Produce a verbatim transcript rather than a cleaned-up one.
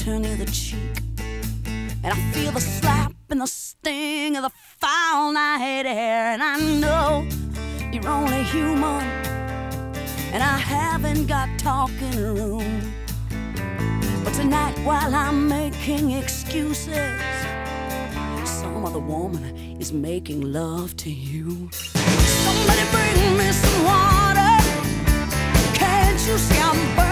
turn the other cheek, and I feel the slap and the sting of the foul night air. And I know you're only human, and I haven't got talking room. But tonight, while I'm making excuses, some other woman is making love to you. Somebody bring me some water. Can't you see I'm burning?